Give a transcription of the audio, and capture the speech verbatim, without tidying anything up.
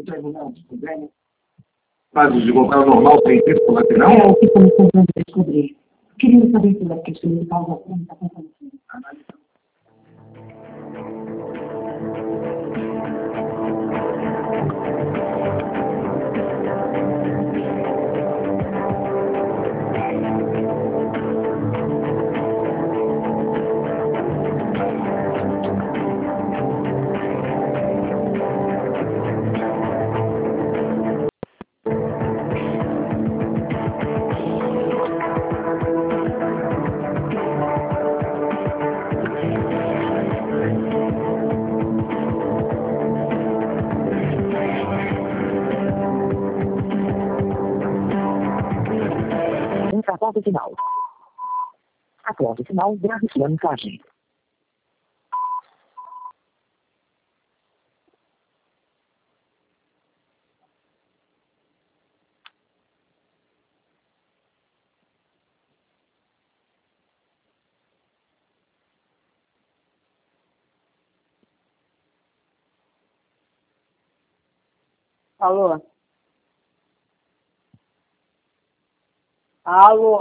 Casos de governo normal sem efeito colateral? É o que estamos tentando descobrir. Queria saber se a questão de causa pública acontecendo. Acorde final. Acorde final, grave sua mensagem. Alô? Alô?